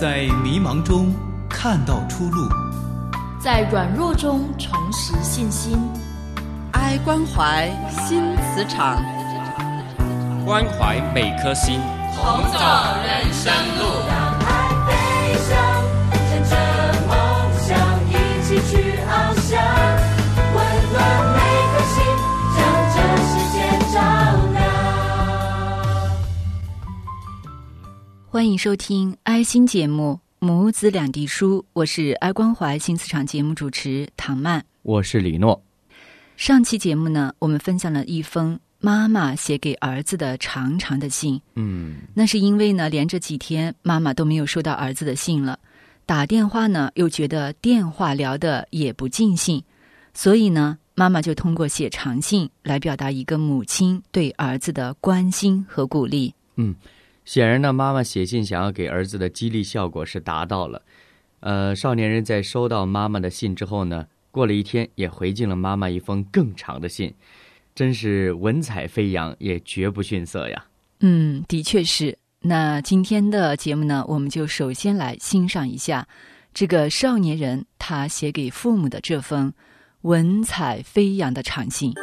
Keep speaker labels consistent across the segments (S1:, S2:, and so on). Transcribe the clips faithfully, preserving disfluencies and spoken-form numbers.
S1: 在迷茫中看到出路，
S2: 在软弱中重拾信心。
S3: 爱关怀新磁场，
S4: 关怀每颗心，
S5: 同走人生路。
S6: 让爱飞翔，乘着梦想一起去翱翔，温暖每颗心，将这世界照亮。
S7: 欢迎收听爱心节目母子两地书，我是爱关怀新磁场节目主持唐曼，
S4: 我是李诺。
S7: 上期节目呢，我们分享了一封妈妈写给儿子的长长的信。
S4: 嗯，
S7: 那是因为呢，连着几天妈妈都没有收到儿子的信了，打电话呢又觉得电话聊得也不尽兴，所以呢，妈妈就通过写长信来表达一个母亲对儿子的关心和鼓励。
S4: 嗯，显然呢，妈妈写信想要给儿子的激励效果是达到了。呃，少年人在收到妈妈的信之后呢，过了一天也回敬了妈妈一封更长的信，真是文采飞扬，也绝不逊色呀。
S7: 嗯，的确是。那今天的节目呢，我们就首先来欣赏一下这个少年人他写给父母的这封文采飞扬的长信。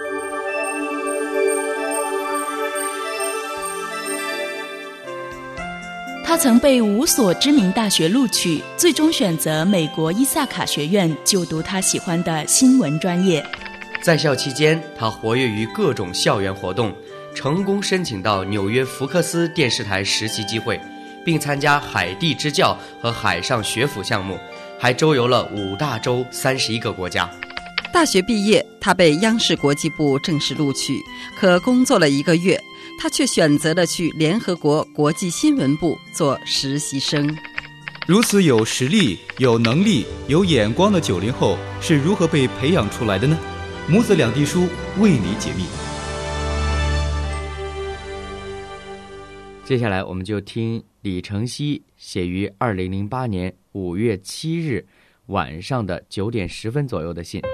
S2: 他曾被五所知名大学录取，最终选择美国伊萨卡学院就读他喜欢的新闻专业。
S8: 在校期间，他活跃于各种校园活动，成功申请到纽约福克斯电视台实习机会，并参加海地支教和海上学府项目，还周游了五大洲三十一个国家。
S3: 大学毕业，他被央视国际部正式录取，可工作了一个月，他却选择了去联合国国际新闻部做实习生。
S1: 如此有实力、有能力、有眼光的九零后是如何被培养出来的呢？母子两地书为你解密。
S4: 接下来我们就听李承熙写于二零零八年五月七日晚上的九点十分左右的信。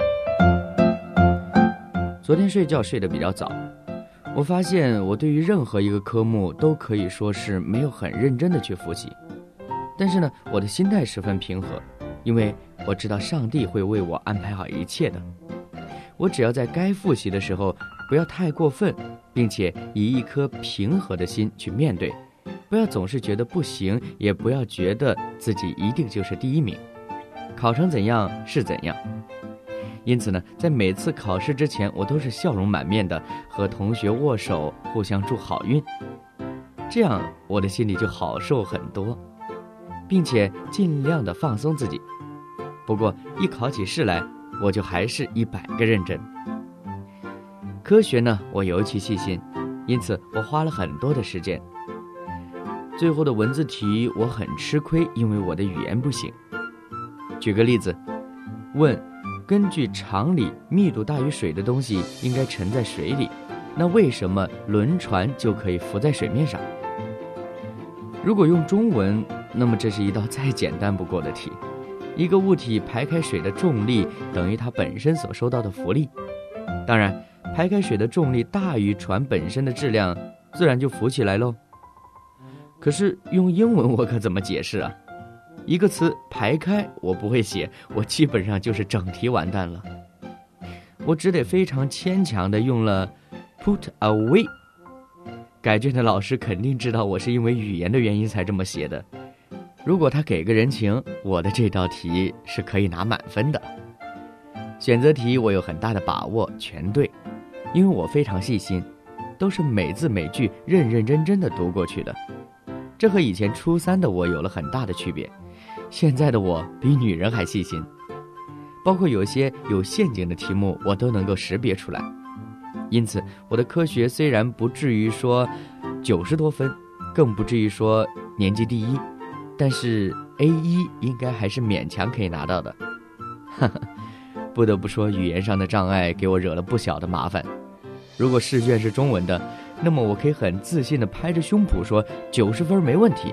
S4: 昨天睡觉睡得比较早，我发现我对于任何一个科目都可以说是没有很认真的去复习，但是呢，我的心态十分平和，因为我知道上帝会为我安排好一切的。我只要在该复习的时候不要太过分，并且以一颗平和的心去面对，不要总是觉得不行，也不要觉得自己一定就是第一名，考成怎样是怎样。因此呢，在每次考试之前，我都是笑容满面的和同学握手，互相祝好运，这样我的心里就好受很多，并且尽量的放松自己。不过一考起试来，我就还是一百个认真。科学呢，我尤其细心，因此我花了很多的时间。最后的文字题我很吃亏，因为我的语言不行。举个例子，问根据常理，密度大于水的东西应该沉在水里，那为什么轮船就可以浮在水面上？如果用中文，那么这是一道再简单不过的题。一个物体排开水的重力等于它本身所受到的浮力，当然排开水的重力大于船本身的质量，自然就浮起来喽。可是用英文我可怎么解释啊？一个词排开我不会写，我基本上就是整题完蛋了。我只得非常牵强地用了 put away。 改卷的老师肯定知道我是因为语言的原因才这么写的，如果他给个人情，我的这道题是可以拿满分的。选择题我有很大的把握全对，因为我非常细心，都是每字每句认认真真的读过去的。这和以前初三的我有了很大的区别，现在的我比女人还细心，包括有些有陷阱的题目我都能够识别出来。因此我的科学虽然不至于说九十多分，更不至于说年级第一，但是 A 一 应该还是勉强可以拿到的。哈哈，不得不说语言上的障碍给我惹了不小的麻烦。如果试卷是中文的，那么我可以很自信地拍着胸脯说九十分没问题。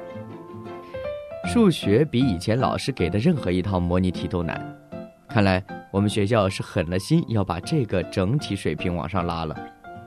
S4: 数学比以前老师给的任何一套模拟题都难，看来我们学校是狠了心要把这个整体水平往上拉了。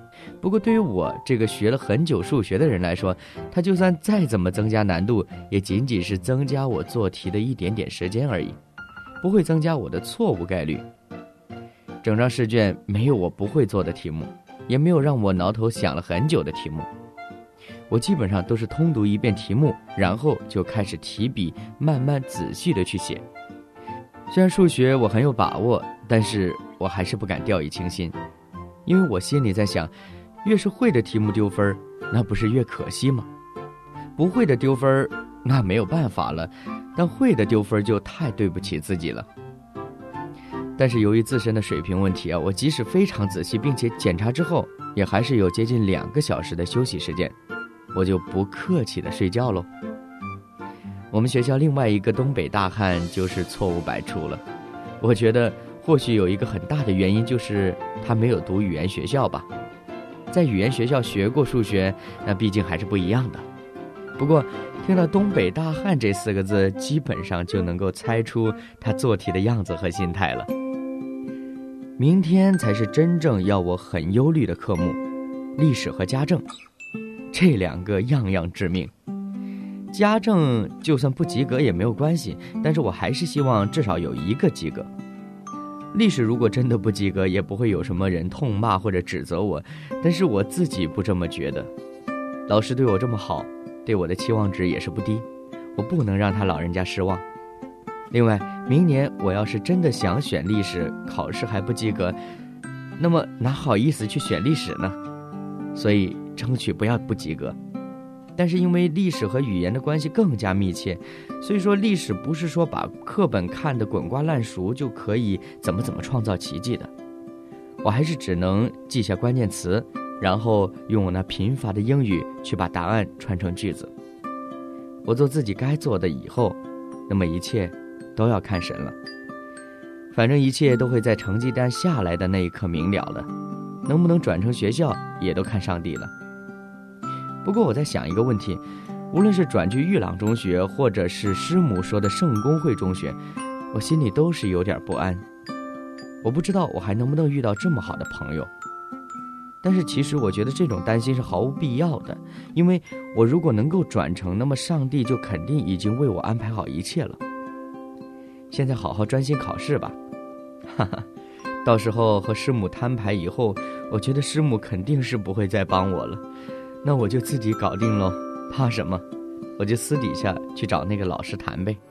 S4: 不过对于我这个学了很久数学的人来说，它就算再怎么增加难度，也仅仅是增加我做题的一点点时间而已，不会增加我的错误概率。整张试卷没有我不会做的题目，也没有让我挠头想了很久的题目。我基本上都是通读一遍题目，然后就开始提笔，慢慢仔细的去写。虽然数学我很有把握，但是我还是不敢掉以轻心，因为我心里在想，越是会的题目丢分，那不是越可惜吗？不会的丢分，那没有办法了，但会的丢分就太对不起自己了。但是由于自身的水平问题啊，我即使非常仔细并且检查之后，也还是有接近两个小时的休息时间，我就不客气的睡觉喽。我们学校另外一个东北大汉就是错误百出了，我觉得或许有一个很大的原因就是他没有读语言学校吧。在语言学校学过数学，那毕竟还是不一样的。不过听到东北大汉这四个字，基本上就能够猜出他做题的样子和心态了。明天才是真正要我很忧虑的科目，历史和家政，这两个样样致命。家政就算不及格也没有关系，但是我还是希望至少有一个及格。历史如果真的不及格，也不会有什么人痛骂或者指责我，但是我自己不这么觉得。老师对我这么好，对我的期望值也是不低，我不能让他老人家失望。另外，明年我要是真的想选历史，考试还不及格，那么哪好意思去选历史呢？所以争取不要不及格。但是因为历史和语言的关系更加密切，所以说历史不是说把课本看得滚瓜烂熟就可以怎么怎么创造奇迹的。我还是只能记下关键词，然后用我那贫乏的英语去把答案串成句子。我做自己该做的以后，那么一切都要看神了。反正一切都会在成绩单下来的那一刻明了的，能不能转成学校也都看上帝了。不过我在想一个问题，无论是转去玉朗中学，或者是师母说的圣公会中学，我心里都是有点不安。我不知道我还能不能遇到这么好的朋友。但是其实我觉得这种担心是毫无必要的，因为我如果能够转成，那么上帝就肯定已经为我安排好一切了。现在好好专心考试吧，哈哈，到时候和师母摊牌以后，我觉得师母肯定是不会再帮我了，那我就自己搞定咯，怕什么？我就私底下去找那个老师谈呗。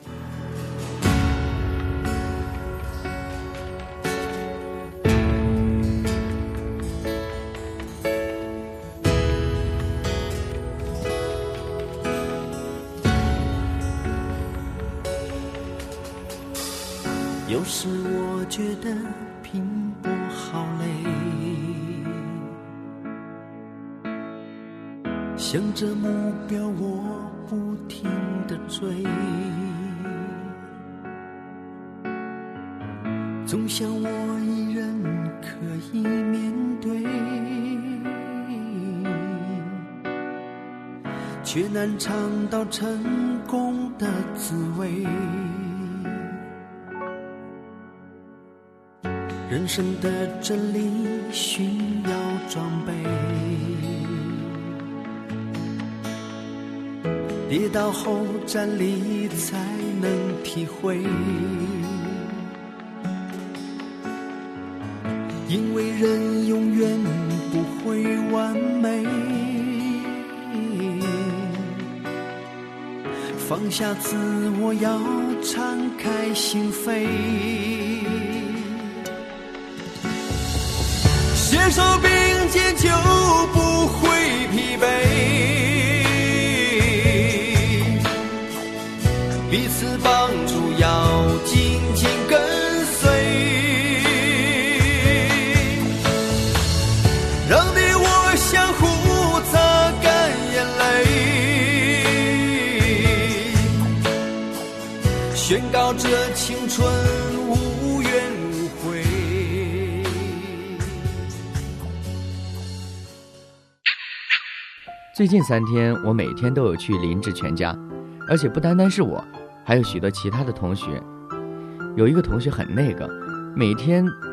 S9: 有时我觉得拼搏好累，向着目标我不停地追，总想我一人可以面对，却难尝到成功的滋味。人生的真理需要装备，跌倒后站立才能体会，因为人永远不会完美，放下自我，要敞开心扉，携手并肩就不会疲惫，彼此帮助要紧紧跟随，让你我相互擦干眼泪，宣告这青春无怨无悔。
S4: 最近三天我每天都有去林志全家，而且不单单是我，还有许多其他的同学。有一个同学很那个，每天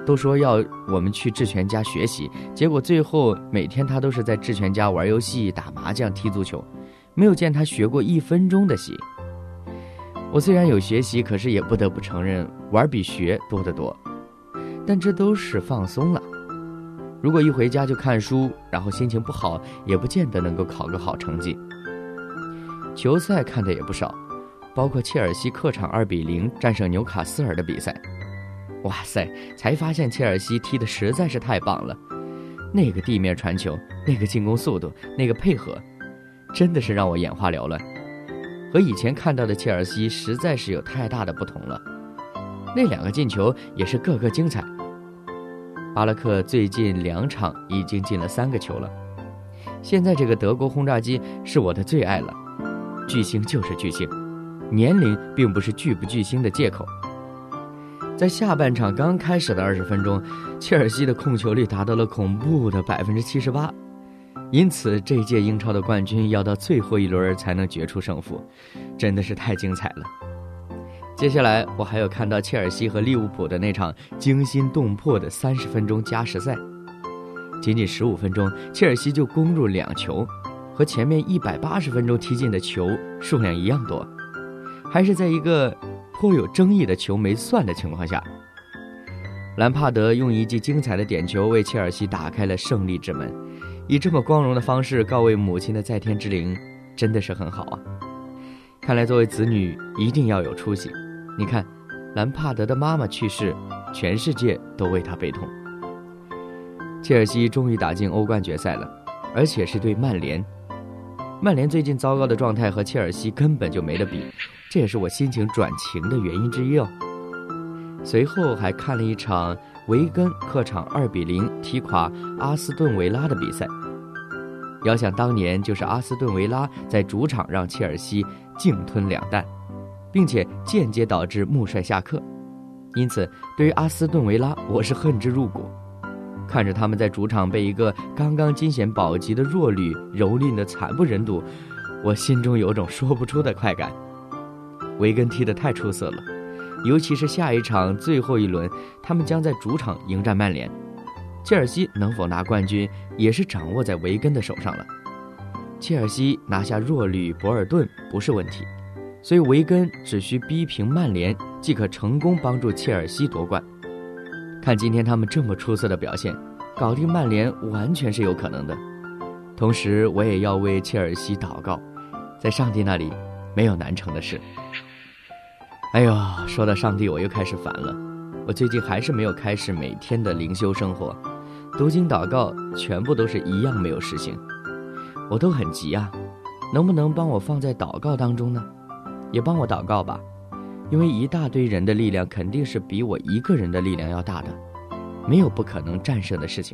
S4: 都说要我们去智权家学习，结果最后每天他都是在智权家玩游戏、打麻将、踢足球，没有见他学过一分钟的习。我虽然有学习，可是也不得不承认，玩比学多得多。但这都是放松了。如果一回家就看书，然后心情不好，也不见得能够考个好成绩。球赛看的也不少，包括切尔西客场二比零战胜纽卡斯尔的比赛。哇塞，才发现切尔西踢得实在是太棒了，那个地面传球，那个进攻速度，那个配合，真的是让我眼花缭乱。和以前看到的切尔西实在是有太大的不同了。那两个进球也是个个精彩。巴拉克最近两场已经进了三个球了。现在这个德国轰炸机是我的最爱了。巨星就是巨星，年龄并不是巨不巨星的借口。在下半场刚开始的二十分钟，切尔西的控球率达到了恐怖的百分之七十八，因此这届英超的冠军要到最后一轮才能决出胜负，真的是太精彩了。接下来我还有看到切尔西和利物浦的那场惊心动魄的三十分钟加时赛，仅仅十五分钟，切尔西就攻入两球，和前面一百八十分钟踢进的球数量一样多，还是在一个颇有争议的球没算的情况下。兰帕德用一记精彩的点球为切尔西打开了胜利之门，以这么光荣的方式告慰母亲的在天之灵，真的是很好啊。看来作为子女一定要有出息。你看，兰帕德的妈妈去世，全世界都为他悲痛。切尔西终于打进欧冠决赛了，而且是对曼联。曼联最近糟糕的状态和切尔西根本就没得比，这也是我心情转晴的原因之一哦。随后还看了一场维根客场二比零踢垮阿斯顿维拉的比赛。遥想当年，就是阿斯顿维拉在主场让切尔西净吞两弹，并且间接导致穆帅下课。因此对于阿斯顿维拉，我是恨之入骨。看着他们在主场被一个刚刚惊险保级的弱旅蹂躏的惨不忍睹，我心中有种说不出的快感。维根踢得太出色了，尤其是下一场最后一轮，他们将在主场迎战曼联。切尔西能否拿冠军也是掌握在维根的手上了。切尔西拿下弱旅博尔顿不是问题，所以维根只需逼平曼联即可成功帮助切尔西夺冠。看今天他们这么出色的表现，搞定曼联完全是有可能的。同时我也要为切尔西祷告，在上帝那里没有难成的事。哎呦，说到上帝我又开始烦了。我最近还是没有开始每天的灵修生活，读经祷告全部都是一样没有实行。我都很急啊，能不能帮我放在祷告当中呢？也帮我祷告吧，因为一大堆人的力量肯定是比我一个人的力量要大的，没有不可能战胜的事情。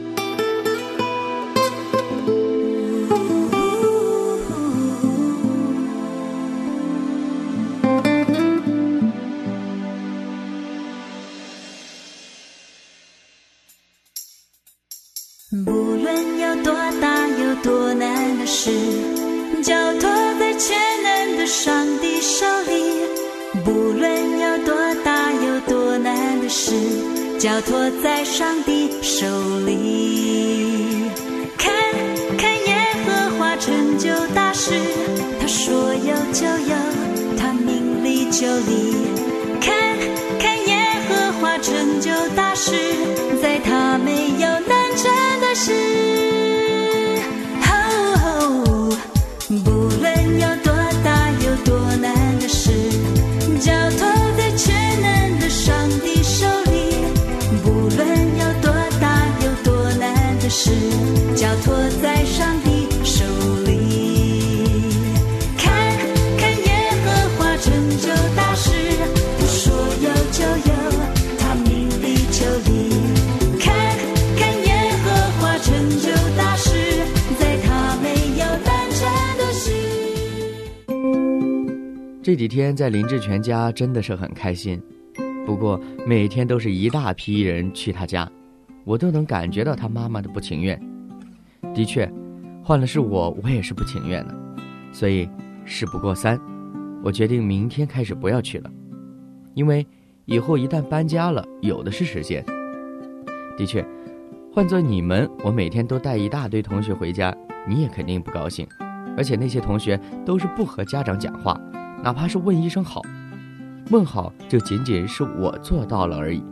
S6: 不论有多大有多难的事，交托在全能的上帝手里。不论有多大有多难的事，交托在上帝手里。看看耶和华成就大事，他说有就有，他命立就立。看看耶和华成就大事，在他没有难成的事。哦，不论有多大有多难的事，交托在全能的上帝手里。不论有多大有多难的事，交托在上帝手里。看看耶和华成就大事，他说有就有，他命立就立。看看耶和华成就大事，在他没有难成的事。
S4: 这几天在林志全家真的是很开心，不过每天都是一大批人去他家，我都能感觉到他妈妈的不情愿。的确，换了是我，我也是不情愿的。所以事不过三，我决定明天开始不要去了，因为以后一旦搬家了，有的是时间， 的确，换做你们，我每天都带一大堆同学回家，你也肯定不高兴。而且那些同学都是不和家长讲话，哪怕是问一声好，问好就仅仅是我做到了而已。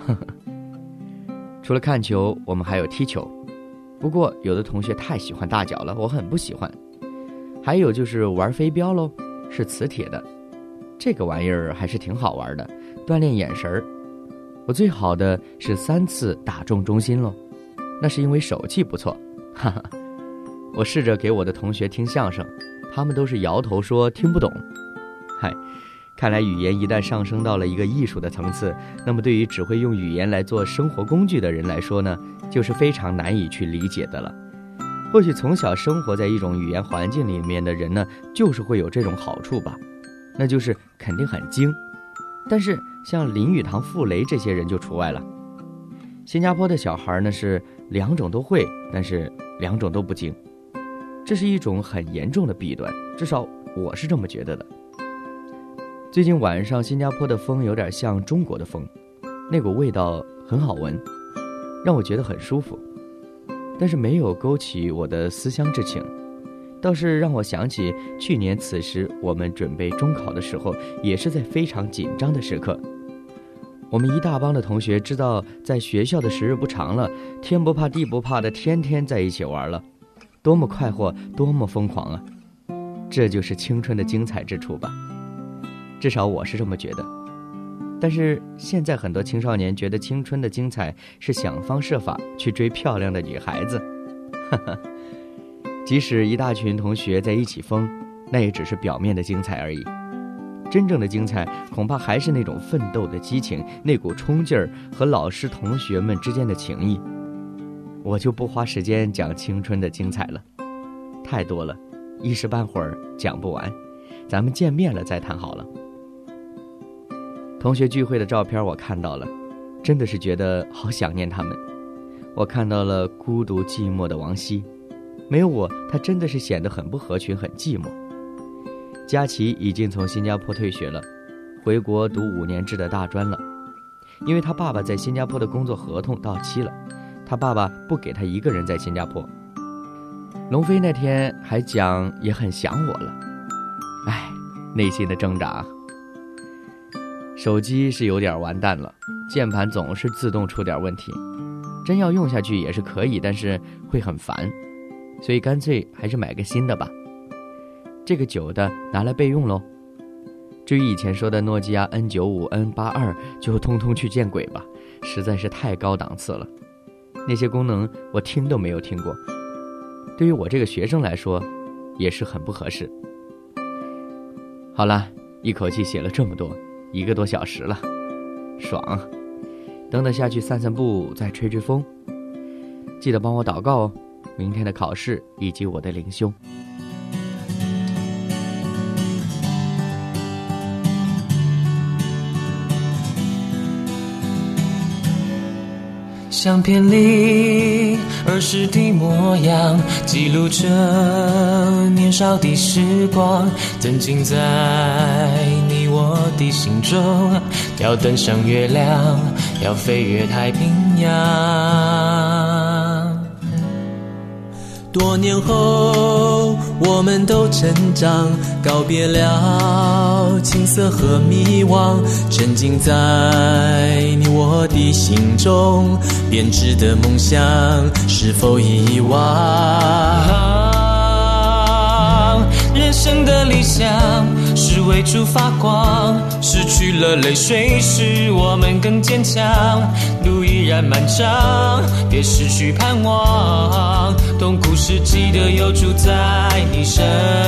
S4: 除了看球，我们还有踢球，不过有的同学太喜欢大脚了，我很不喜欢。还有就是玩飞镖喽，是磁铁的，这个玩意儿还是挺好玩的，锻炼眼神儿。我最好的是三次打中中心喽，那是因为手气不错，哈哈。我试着给我的同学听相声，他们都是摇头说听不懂。嗨，看来语言一旦上升到了一个艺术的层次，那么对于只会用语言来做生活工具的人来说呢，就是非常难以去理解的了。或许从小生活在一种语言环境里面的人呢，就是会有这种好处吧，那就是肯定很精。但是像林语堂、傅雷这些人就除外了。新加坡的小孩呢是两种都会，但是两种都不精，这是一种很严重的弊端，至少我是这么觉得的。最近晚上新加坡的风有点像中国的风，那股味道很好闻，让我觉得很舒服，但是没有勾起我的思乡之情，倒是让我想起去年此时我们准备中考的时候，也是在非常紧张的时刻。我们一大帮的同学知道在学校的时日不长了，天不怕地不怕的天天在一起玩了，多么快活，多么疯狂啊！这就是青春的精彩之处吧，至少我是这么觉得。但是现在很多青少年觉得青春的精彩是想方设法去追漂亮的女孩子，哈哈。即使一大群同学在一起疯，那也只是表面的精彩而已。真正的精彩恐怕还是那种奋斗的激情，那股冲劲儿和老师同学们之间的情谊。我就不花时间讲青春的精彩了，太多了，一时半会儿讲不完，咱们见面了再谈好了。同学聚会的照片我看到了，真的是觉得好想念他们。我看到了孤独寂寞的王希，没有我，他真的是显得很不合群，很寂寞。佳琪已经从新加坡退学了，回国读五年制的大专了，因为他爸爸在新加坡的工作合同到期了，他爸爸不给他一个人在新加坡。龙飞那天还讲也很想我了，唉，内心的挣扎。手机是有点完蛋了，键盘总是自动出点问题，真要用下去也是可以，但是会很烦，所以干脆还是买个新的吧。这个旧的拿来备用咯。至于以前说的诺基亚 N 九十五、N 八十二 就通通去见鬼吧，实在是太高档次了，那些功能我听都没有听过，对于我这个学生来说也是很不合适。好了，一口气写了这么多，一个多小时了，爽。等等下去散散步，再吹吹风。记得帮我祷告哦，明天的考试以及我的灵修。
S9: 相片里儿时的模样，记录着年少的时光，曾经在你我的心中，要登上月亮，要飞越太平洋。多年后我们都成长，告别了青涩和迷惘，沉浸在你我的心中，编织的梦想是否遗忘？人生的理想是为主发光，失去了泪水使我们更坚强，路依然漫长，别失去盼望，痛苦时记得有主在你身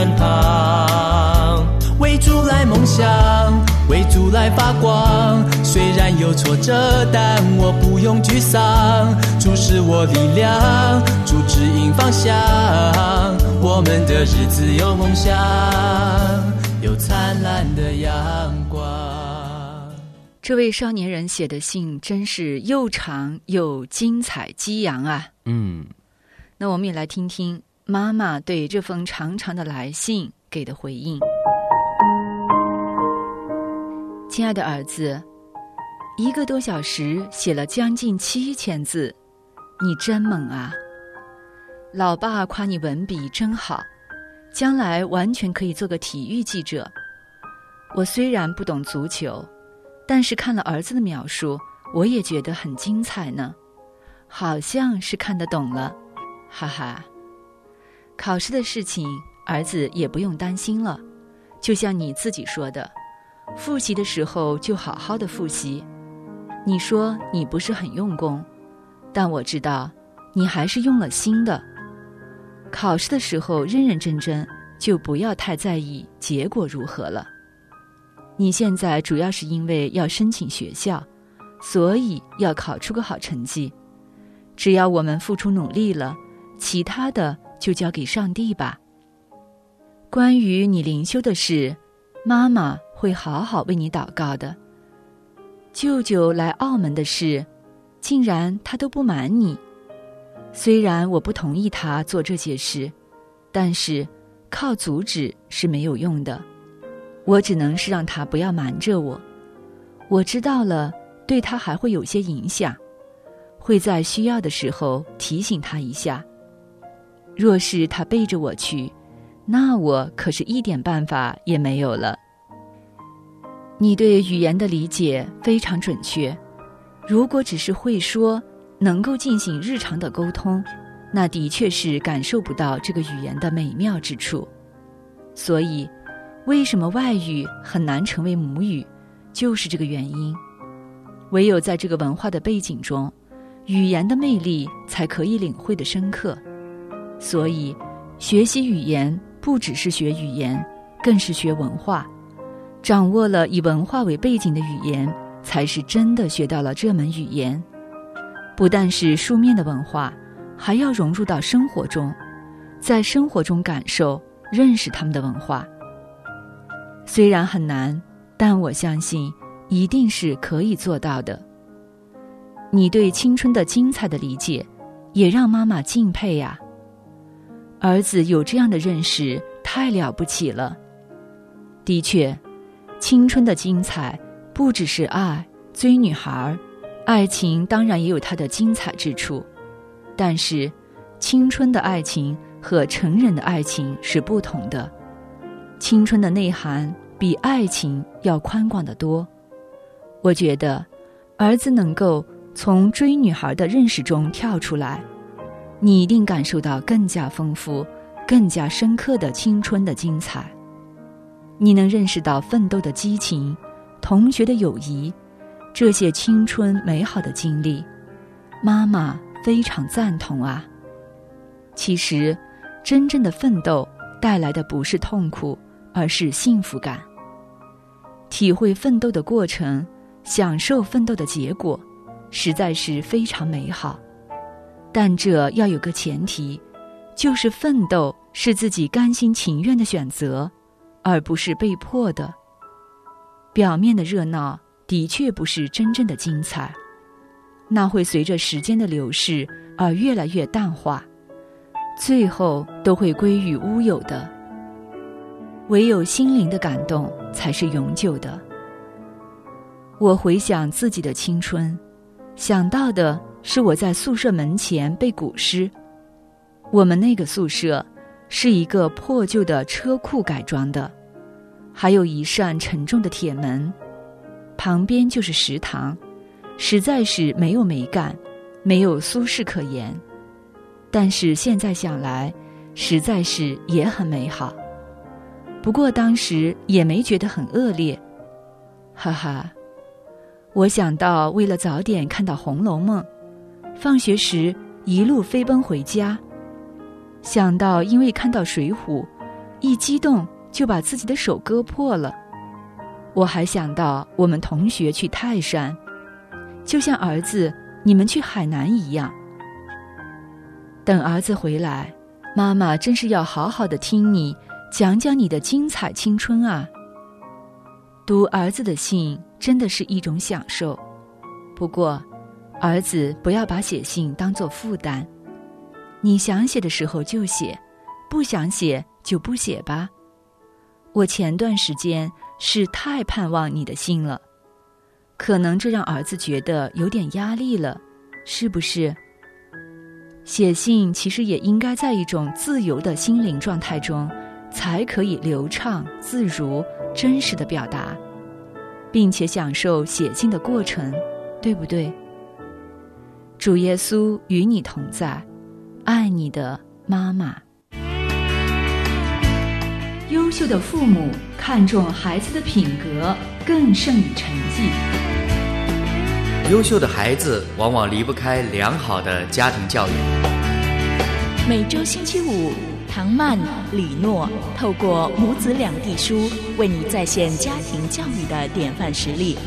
S9: 旁。为主来梦想，为主来发光，虽然有挫折但我不用沮丧，主是我力量，主指引方向，我们的日子有梦想，有灿烂的阳光。
S7: 这位少年人写的信真是又长又精彩激扬啊。
S4: 嗯，
S7: 那我们也来听听妈妈对这封长长的来信给的回应。亲爱的儿子， 一个多小时写了将近七千字，你真猛啊！老爸夸你文笔真好，将来完全可以做个体育记者。我虽然不懂足球，但是看了儿子的描述，我也觉得很精彩呢，好像是看得懂了，哈哈。考试的事情，儿子也不用担心了，就像你自己说的，复习的时候就好好的复习。你说你不是很用功，但我知道你还是用了心的。考试的时候认认真真，就不要太在意结果如何了。你现在主要是因为要申请学校，所以要考出个好成绩。只要我们付出努力了，其他的就交给上帝吧。关于你灵修的事，妈妈会好好为你祷告的。舅舅来澳门的事，竟然他都不瞒你。虽然我不同意他做这些事，但是靠阻止是没有用的。我只能是让他不要瞒着我。我知道了，对他还会有些影响，会在需要的时候提醒他一下。若是他背着我去，那我可是一点办法也没有了。你对语言的理解非常准确，如果只是会说，能够进行日常的沟通，那的确是感受不到这个语言的美妙之处。所以为什么外语很难成为母语，就是这个原因。唯有在这个文化的背景中，语言的魅力才可以领会得深刻。所以学习语言不只是学语言，更是学文化。掌握了以文化为背景的语言，才是真的学到了这门语言。不但是书面的文化，还要融入到生活中，在生活中感受、认识他们的文化。虽然很难，但我相信一定是可以做到的。你对青春的精彩的理解，也让妈妈敬佩呀。儿子有这样的认识，太了不起了。的确，青春的精彩不只是爱、追女孩，爱情当然也有它的精彩之处，但是青春的爱情和成人的爱情是不同的。青春的内涵比爱情要宽广得多。我觉得儿子能够从追女孩的认识中跳出来，你一定感受到更加丰富、更加深刻的青春的精彩。你能认识到奋斗的激情、同学的友谊，这些青春美好的经历，妈妈非常赞同啊。其实真正的奋斗带来的不是痛苦，而是幸福感。体会奋斗的过程，享受奋斗的结果，实在是非常美好。但这要有个前提，就是奋斗是自己甘心情愿的选择，而不是被迫的。表面的热闹的确不是真正的精彩，那会随着时间的流逝而越来越淡化，最后都会归于乌有的。唯有心灵的感动才是永久的。我回想自己的青春，想到的是我在宿舍门前背古诗。我们那个宿舍是一个破旧的车库改装的，还有一扇沉重的铁门，旁边就是食堂，实在是没有美感，没有苏式可言。但是现在想来，实在是也很美好。不过当时也没觉得很恶劣，哈哈。我想到为了早点看到《红楼梦》，放学时一路飞奔回家，想到因为看到《水浒》，一激动就把自己的手割破了。我还想到我们同学去泰山，就像儿子你们去海南一样。等儿子回来，妈妈真是要好好的听你讲讲你的精彩青春啊。读儿子的信真的是一种享受，不过儿子不要把写信当作负担，你想写的时候就写，不想写就不写吧。我前段时间是太盼望你的信了， 可能这让儿子觉得有点压力了，是不是？写信其实也应该在一种自由的心灵状态中，才可以流畅、自如、真实的表达，并且享受写信的过程，对不对？主耶稣与你同在，爱你的妈妈。优秀的父母看重孩子的品格，更胜于成绩。
S8: 优秀的孩子往往离不开良好的家庭教育。
S2: 每周星期五，唐曼、李诺透过母子两地书，为你再现家庭教育的典范实例。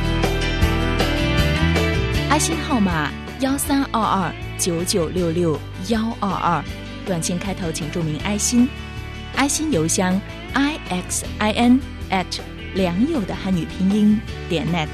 S2: 爱心号码幺三二二九九六六幺二二，短信开头请注明爱心。爱心邮箱 i x i n at 良友的汉语拼音点 net。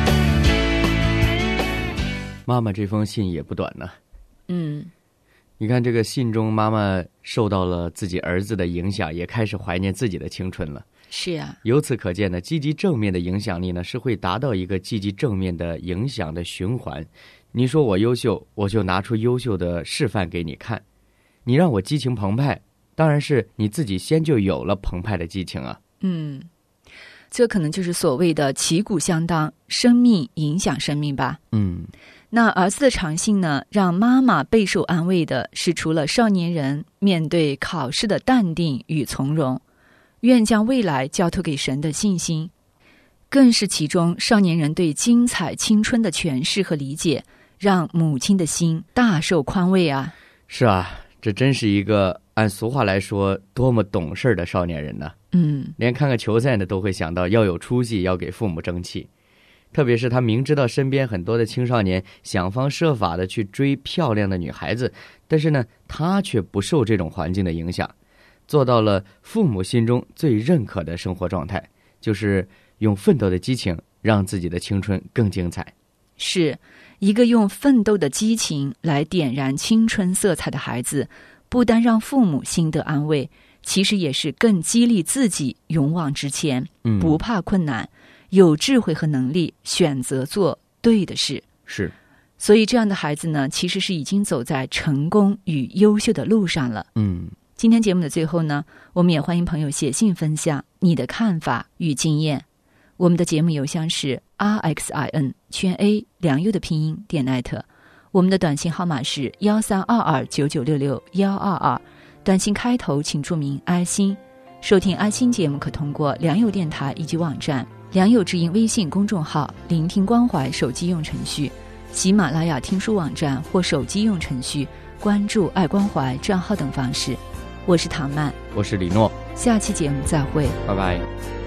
S4: 妈妈这封信也不短呢。
S7: 嗯，
S4: 你看这个信中，妈妈受到了自己儿子的影响，也开始怀念自己的青春了。
S7: 是啊，
S4: 由此可见呢，积极正面的影响力呢，是会达到一个积极正面的影响的循环。你说我优秀，我就拿出优秀的示范给你看。你让我激情澎湃，当然是你自己先就有了澎湃的激情啊。
S7: 嗯，这可能就是所谓的旗鼓相当，生命影响生命吧。
S4: 嗯，
S7: 那儿子的长信呢，让妈妈备受安慰的是，除了少年人面对考试的淡定与从容，愿将未来交托给神的信心，更是其中少年人对精彩青春的诠释和理解，让母亲的心大受宽慰啊。
S4: 是啊，这真是一个按俗话来说多么懂事的少年人呢。
S7: 嗯，
S4: 连看个球赛呢都会想到要有出息，要给父母争气。特别是他明知道身边很多的青少年想方设法的去追漂亮的女孩子，但是呢他却不受这种环境的影响，做到了父母心中最认可的生活状态，就是用奋斗的激情让自己的青春更精彩。
S7: 是一个用奋斗的激情来点燃青春色彩的孩子，不单让父母心得安慰，其实也是更激励自己勇往直前，
S4: 嗯，
S7: 不怕困难，有智慧和能力选择做对的事。
S4: 是，
S7: 所以这样的孩子呢，其实是已经走在成功与优秀的路上了。
S4: 嗯，
S7: 今天节目的最后呢，我们也欢迎朋友写信分享你的看法与经验。我们的节目邮箱是 r x i n 全 a 良友的拼音点 net， 我们的短信号码是幺三二二九九六六幺二二，短信开头请注明爱心。收听爱心节目可通过良友电台以及网站、良友之音微信公众号、聆听关怀手机用程序、喜马拉雅听书网站或手机用程序关注爱关怀账号等方式。我是唐曼，
S4: 我是李诺，
S7: 下期节目再会，
S4: 拜拜。